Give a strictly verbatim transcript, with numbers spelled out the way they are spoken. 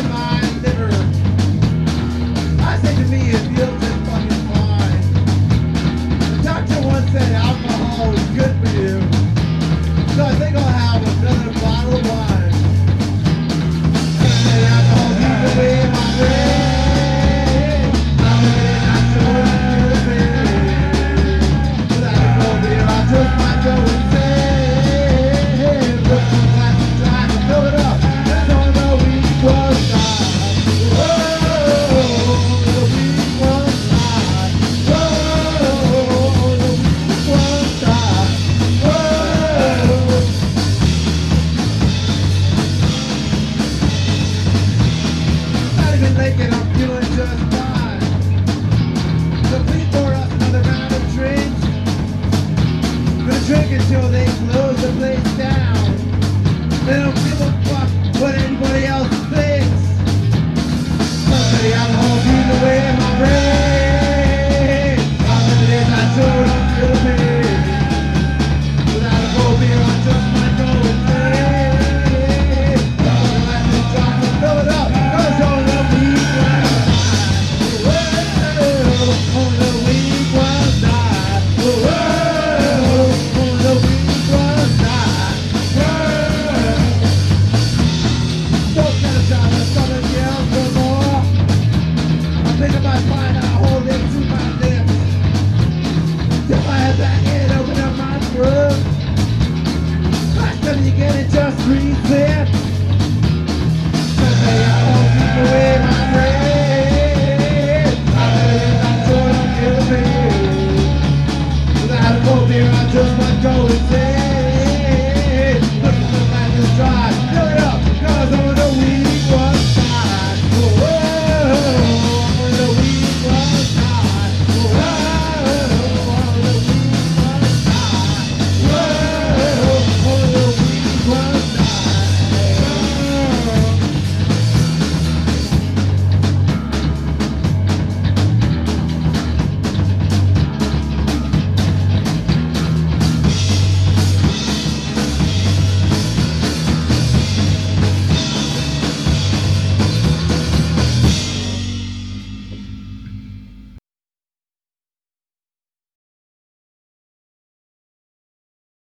in my liver. I say to me, it feels just fucking fine. The doctor once said alcohol is good for you, so I think I'll have another bottle of wine. And alcohol keeps away my brain. I'm not sure I'm the pain. Without a cold beer, I just might go insane. Look for glass and try to fill it up. There's no no weak one side. Whoa, the weak one side. Whoa, the weak one side. Whoa. Not even naked, I'm feeling just fine. So please pour us another round of drinks. Gonna drink until they